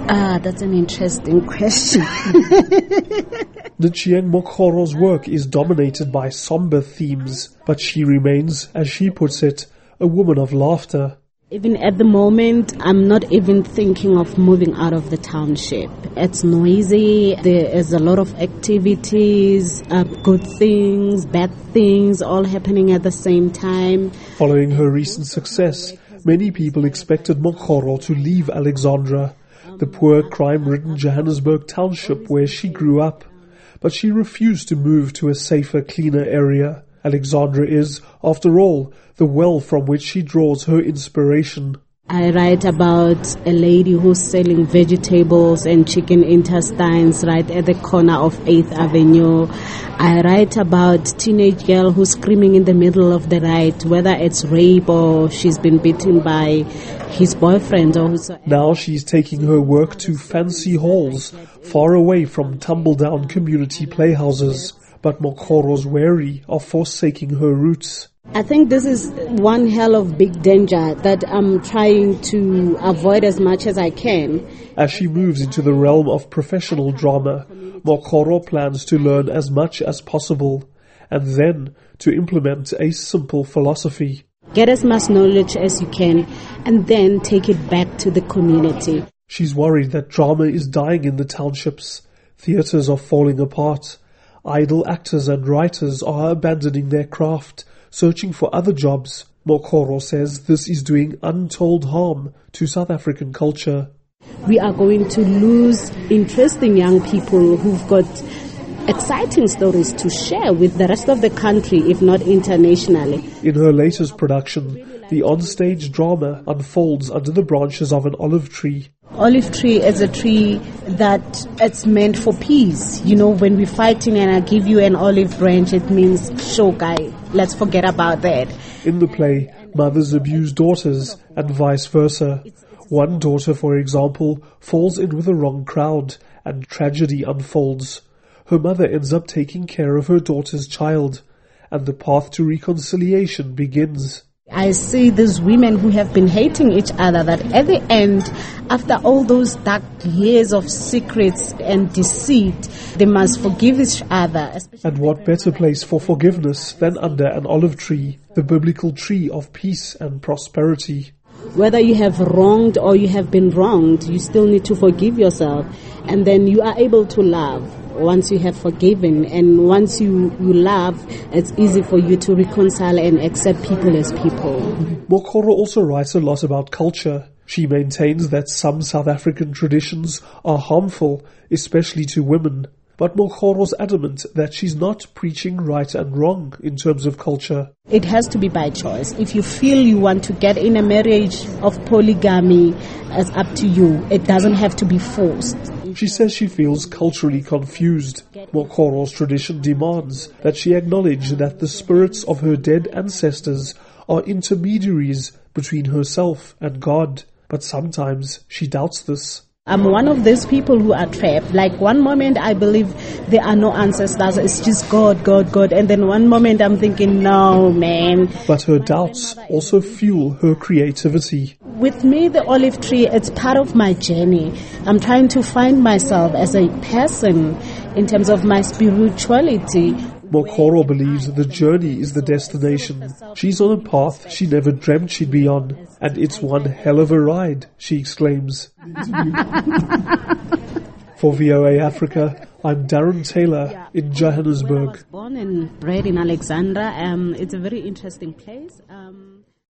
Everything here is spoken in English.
That's an interesting question. Ntshieng Mokgoro's work is dominated by somber themes, but she remains, as she puts it, a woman of laughter. Even at the moment, I'm not even thinking of moving out of the township. It's noisy, there is a lot of activities, good things, bad things, all happening at the same time. Following her recent success, many people expected Mokgoro to leave Alexandra, the poor crime-ridden Johannesburg township where she grew up. But she refused to move to a safer, cleaner area. Alexandra is, after all, the well from which she draws her inspiration. I write about a lady who's selling vegetables and chicken intestines right at the corner of 8th Avenue. I write about a teenage girl who's screaming in the middle of the night, whether it's rape or she's been beaten by his boyfriend or whosoever. Now she's taking her work to fancy halls, far away from tumble-down community playhouses. But Mokgoro's wary of forsaking her roots. I think this is one hell of big danger that I'm trying to avoid as much as I can. As she moves into the realm of professional drama, Mokgoro plans to learn as much as possible and then to implement a simple philosophy. Get as much knowledge as you can and then take it back to the community. She's worried that drama is dying in the townships. Theatres are falling apart. Idle actors and writers are abandoning their craft, searching for other jobs. Mokgoro says this is doing untold harm to South African culture. We are going to lose interesting young people who've got exciting stories to share with the rest of the country, if not internationally. In her latest production, the onstage drama unfolds under the branches of an olive tree. Olive tree is a tree that it's meant for peace. You know, when we're fighting and I give you an olive branch, it means, sure guy, let's forget about that. In the play, mothers abuse daughters and vice versa. One daughter, for example, falls in with the wrong crowd and tragedy unfolds. Her mother ends up taking care of her daughter's child, and the path to reconciliation begins. I see these women who have been hating each other, that at the end, after all those dark years of secrets and deceit, they must forgive each other. And what better place for forgiveness than under an olive tree, the biblical tree of peace and prosperity. Whether you have wronged or you have been wronged, you still need to forgive yourself. And then you are able to love once you have forgiven. And once you love, it's easy for you to reconcile and accept people as people. Mokgoro also writes a lot about culture. She maintains that some South African traditions are harmful, especially to women. But Mokgoro's adamant that she's not preaching right and wrong in terms of culture. It has to be by choice. If you feel you want to get in a marriage of polygamy, it's up to you. It doesn't have to be forced. She says she feels culturally confused. Mokgoro's tradition demands that she acknowledge that the spirits of her dead ancestors are intermediaries between herself and God. But sometimes she doubts this. I'm one of those people who are trapped. Like one moment I believe there are no ancestors, it's just God, God, God. And then one moment I'm thinking, no, man. But her doubts also fuel her creativity. With me, the olive tree, it's part of my journey. I'm trying to find myself as a person in terms of my spirituality. Mokgoro believes the journey is the destination. She's on a path she never dreamt she'd be on. And it's one hell of a ride, she exclaims. For VOA Africa, I'm Darren Taylor in Johannesburg. I was born and bred in Alexandra. It's a very interesting place.